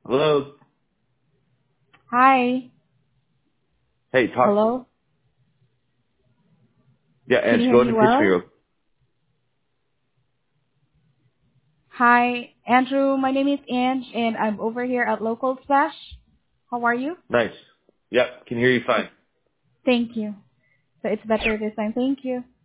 Hello. Hi. Hey, talk. Hello. Yeah, Can Ange, you hear go ahead me and pitch me. well? Hi, Andrew. My name is Ange, and I'm over here at Local Splash. How are you? Nice. Yep, can hear you fine. Thank you. So it's better this time. Thank you.